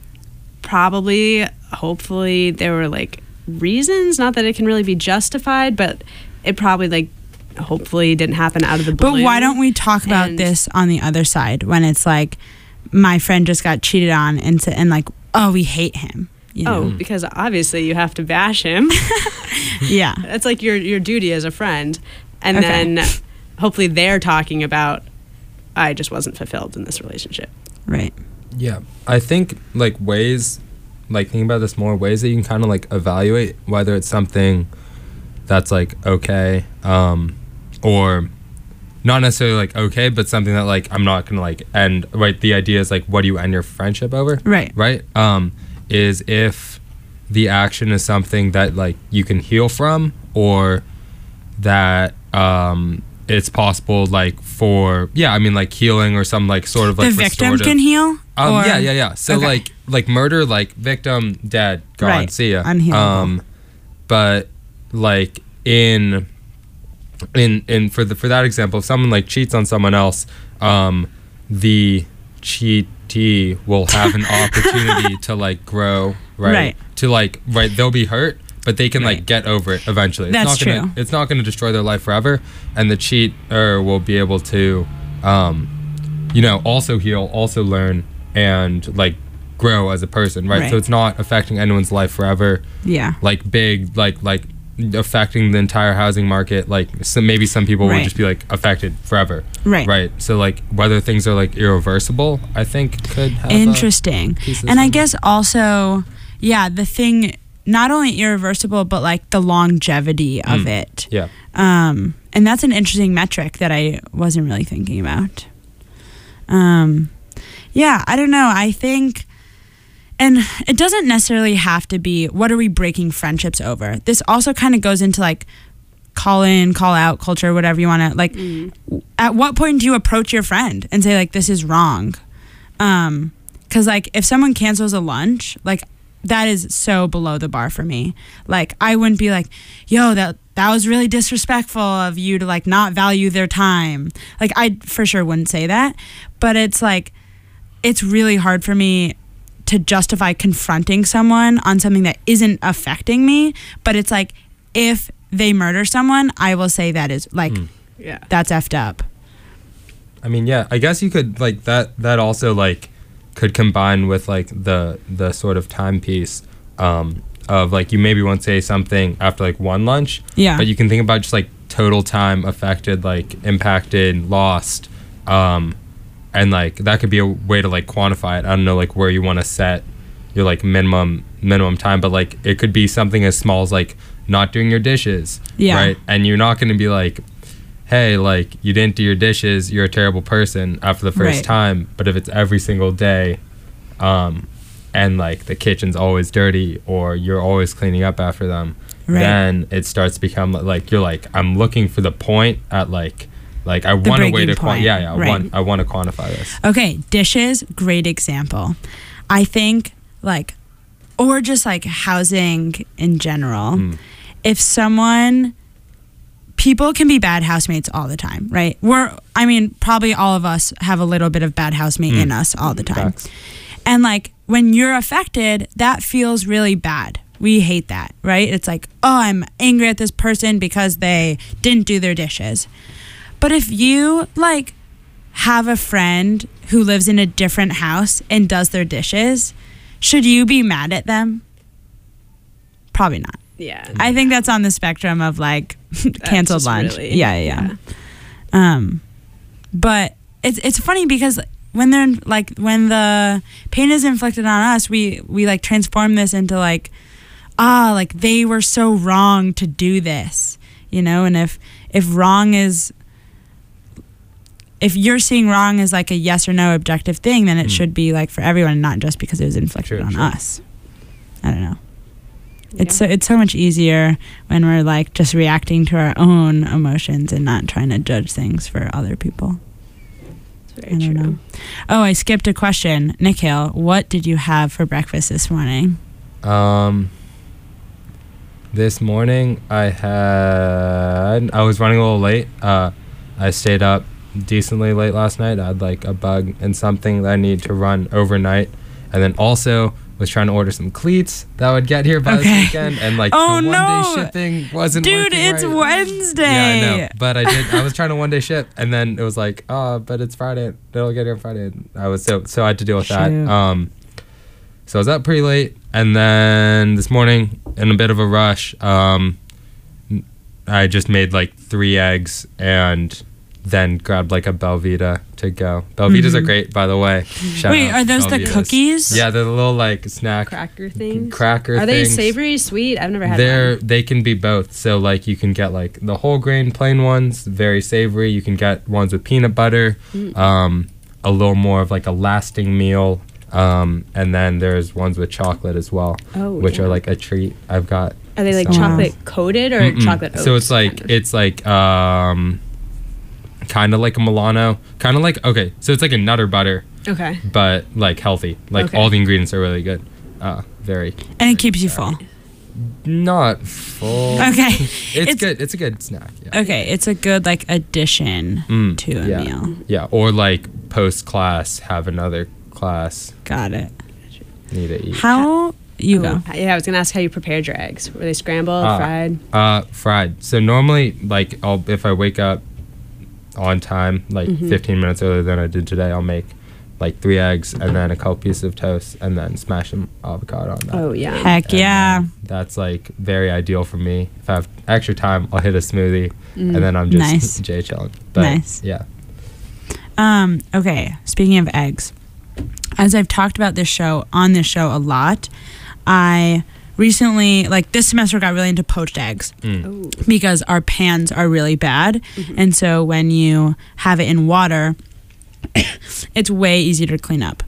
probably hopefully there were like reasons, not that it can really be justified, but it probably like hopefully didn't happen out of the blue. But why don't we talk about And- this on the other side when it's like my friend just got cheated on and so, and like, oh, we hate him. You know? Oh, because obviously you have to bash him. Yeah. That's like your your duty as a friend. And Okay. then hopefully they're talking about I just wasn't fulfilled in this relationship. Right. Yeah, I think like ways, like thinking about this more, ways that you can kind of like evaluate whether it's something that's like okay, um, or not necessarily like okay, but something that like I'm not gonna like end. Right, the idea is like, what do you end your friendship over? Right. Right. Um, is if the action is something that like you can heal from, or that um it's possible like for yeah, I mean like healing or some like sort of like the victim restorative- can heal? um, or- yeah, yeah, yeah. So Okay. like like murder, like victim, dead, gone, Right. see ya. Unhealable. Um, but like in in in for the for that example, if someone like cheats on someone else, um, the cheatee will have an opportunity to like grow, right? Right. To like right, they'll be hurt, but they can Right. like get over it eventually. That's it's not gonna, true. It's not going to destroy their life forever, and the cheater will be able to, um, you know, also heal, also learn, and like grow as a person, right? Right. So it's not affecting anyone's life forever, Yeah. like big, like like affecting the entire housing market. Like some, maybe some people will Right. just be like affected forever, Right. right? So like whether things are like irreversible, I think could have a Interesting. piece of And I something. guess also, yeah, the thing, not only irreversible, but like the longevity of Mm. it. Yeah. Um, and that's an interesting metric that I wasn't really thinking about. Um, yeah, I don't know. I think, and it doesn't necessarily have to be, what are we breaking friendships over? This also kind of goes into like call in, call out culture, whatever you want to, like, w- at what point do you approach your friend and say like, this is wrong? Um, cause like if someone cancels a lunch, like that is so below the bar for me. Like I wouldn't be like, yo, that that was really disrespectful of you to like not value their time. Like I for sure wouldn't say that, but it's like it's really hard for me to justify confronting someone on something that isn't affecting me, but it's like if they murder someone, I will say that is like Mm. Yeah. that's effed up. I mean, yeah, I guess you could like that. That also like could combine with like the the sort of timepiece um, of like you maybe won't say something after like one lunch, Yeah. but you can think about just like total time affected, like impacted, lost, um, and like that could be a way to like quantify it. I don't know like where you want to set your like minimum minimum time, but like it could be something as small as like not doing your dishes, Yeah. right? And you're not going to be like, hey, like you didn't do your dishes, you're a terrible person after the first Right. time. But if it's every single day, um, and like the kitchen's always dirty or you're always cleaning up after them, Right. then it starts to become like you're like I'm looking for the point at like like I want a way breaking to quan- point. yeah yeah I Right. want I want to quantify this. Okay, dishes, great example. I think like, or just like housing in general. Mm. If someone, people can be bad housemates all the time, right? We're, I mean, probably all of us have a little bit of bad housemate Mm. in us all the time. Facts. And like when you're affected, that feels really bad. We hate that, right? It's like, oh, I'm angry at this person because they didn't do their dishes. But if you like have a friend who lives in a different house and does their dishes, should you be mad at them? Probably not. Yeah. I think that's on the spectrum of like canceled just lunch. really- yeah, yeah, yeah. Um, but it's it's funny because when they're like when the pain is inflicted on us, we we like transform this into like ah like they were so wrong to do this, you know. And if if wrong is if you're seeing wrong as like a yes or no objective thing, then it Mm. should be like for everyone, not just because it was inflicted True, on true. us. I don't know. It's so it's so much easier when we're like just reacting to our own emotions and not trying to judge things for other people. It's very I don't true. know. Oh, I skipped a question. Nikhil, what did you have for breakfast this morning? Um, this morning I had, I was running a little late. Uh, I stayed up decently late last night. I had like a bug and something that I need to run overnight. And then also was trying to order some cleats that would get here by Okay. this weekend. And like Oh, the one no. day shipping wasn't Dude, working it's right. Wednesday. Yeah, I know. But I did, I was trying to one day ship and then it was like, oh, but it's Friday. It'll get here on Friday. I was so, so I had to deal with that. Shoot. Um, so I was up pretty late, and then this morning, in a bit of a rush, um, I just made like three eggs and then grabbed like a Belvita to go. Belvitas are great, by the way. Shout Wait, out are to those the Belvitas. cookies? Yeah, they're the little like snack Cracker things. cracker Are they things. savory, sweet? I've never had They're one. they can be both. So like you can get like the whole grain plain ones, very savory. You can get ones with peanut butter, Mm. um, a little more of like a lasting meal. Um, and then there's ones with chocolate as well, Oh, which yeah. are like a treat. I've got. Are they like Wow. chocolate coated or Mm-mm. chocolate oats? So it's like kind of? it's like um, kind of like a Milano, kind of like okay. So it's like a Nutter butter, Okay. but like healthy. Like Okay. all the ingredients are really good. Uh, very And it keeps you full. not full. Okay. It's, It's- good. It's a good snack. Yeah. Okay, it's a good like addition Mm, to a yeah. meal. Yeah, or like post class, have another class, Got it. need to eat. How you go? Oh, yeah, I was gonna ask how you prepared your eggs. Were they scrambled, Ah. fried? Uh, fried. So normally, like, I'll if I wake up on time, like Mhm. fifteen minutes earlier than I did today, I'll make like three eggs and then a couple pieces of toast and then smash some avocado on that. Oh yeah. Heck And yeah. then that's like very ideal for me. If I have extra time, I'll hit a smoothie Mm. and then I'm just Nice. J chilling. But Nice. yeah. Um, okay, speaking of eggs, as I've talked about this show on this show a lot, I recently, like this semester, got really into poached eggs Mm. Oh. because our pans are really bad. And so when you have it in water, it's way easier to clean up.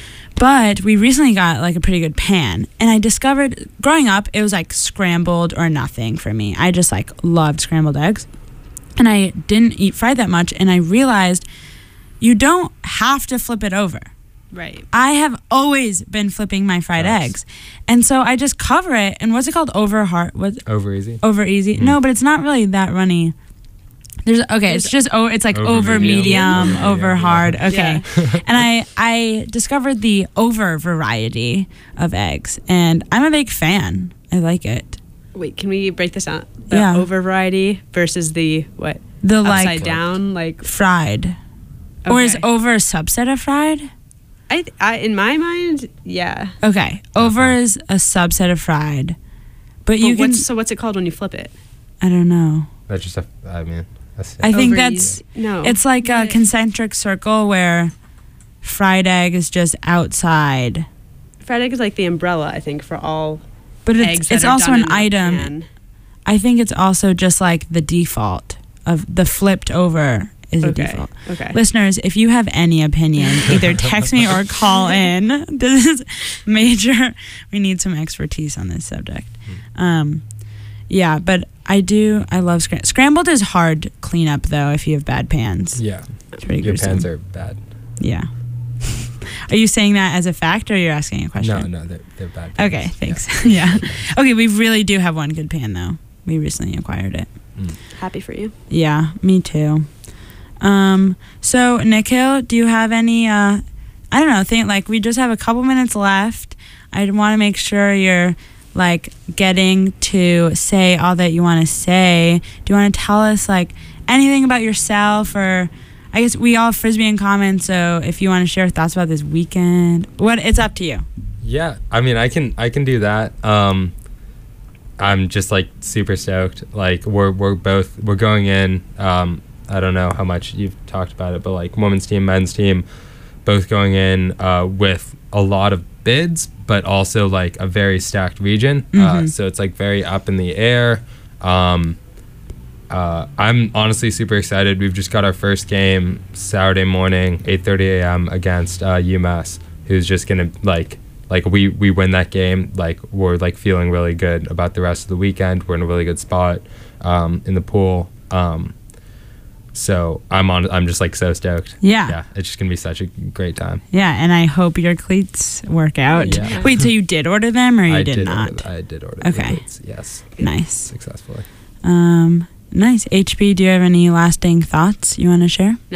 But we recently got like a pretty good pan, and I discovered growing up it was like scrambled or nothing for me. I just like loved scrambled eggs, and I didn't eat fried that much, and I realized you don't have to flip it over. Right. I have always been flipping my fried Nice. eggs, and so I just cover it. And what's it called? Over hard? What? Over easy. Over easy? Mm. No, but it's not really that runny. There's okay. It's just oh, it's like Over over, medium. medium, Over over medium, hard. yeah. Okay, and I I discovered the over variety of eggs, and I'm a big fan. I like it. Wait, can we break this out? The Yeah. over variety versus the what? The Upside like down, like fried, or is Okay. over a subset of fried? I, I in my mind, yeah. Okay, over is a subset of fried, but But you can. what's, so what's it called when you flip it? I don't know. That's just a. I mean, that's I think Over that's easy. no. it's like a What? concentric circle where fried egg is just outside, fried egg is like the umbrella, I think, for all but eggs. it's that it's are also done an in a item. pan. I think it's also just like the default of the flipped over is the Okay. default. Okay. Listeners, if you have any opinion, either text me or call in. This is major. We need some expertise on this subject. Um, yeah, but I do. I love scram- scrambled. Is hard cleanup though if you have bad pans. yeah. It's pretty Your gruesome. pans are bad. Yeah. Are you saying that as a fact, or you're asking a question? No, no, they're they're bad. pans. Okay, thanks. Yeah. Okay, we really do have one good pan though. We recently acquired it. Mm. Happy for you. Yeah, me too. Um, so Nikhil, do you have any uh I don't know, think like we just have a couple minutes left. I want to make sure you're like getting to say all that you want to say. Do you want to tell us like anything about yourself, or I guess we all have Frisbee in common, so if you want to share thoughts about this weekend, what it's up to you. Yeah, I mean, I can I can do that. Um, I'm just like super stoked. Like we're we're both we're going in. Um, I don't know how much you've talked about it, but like women's team, men's team, both going in uh, with a lot of bids, but also like a very stacked region. Uh, Mhm. so it's like very up in the air. Um, uh, I'm honestly super excited. We've just got our first game Saturday morning, eight thirty a.m. against uh, UMass, who's just gonna like like we we win that game, like we're like feeling really good about the rest of the weekend. We're in a really good spot um, in the pool. Um, so I'm on. I'm just like so stoked. Yeah. Yeah. It's just gonna be such a great time. Yeah, and I hope your cleats work out. Yeah. Wait, so you did order them or you I did, did not? Order, I did order. Okay. The boots, yes. Nice. Successfully. Um, nice. H B, do you have any lasting thoughts you want to share?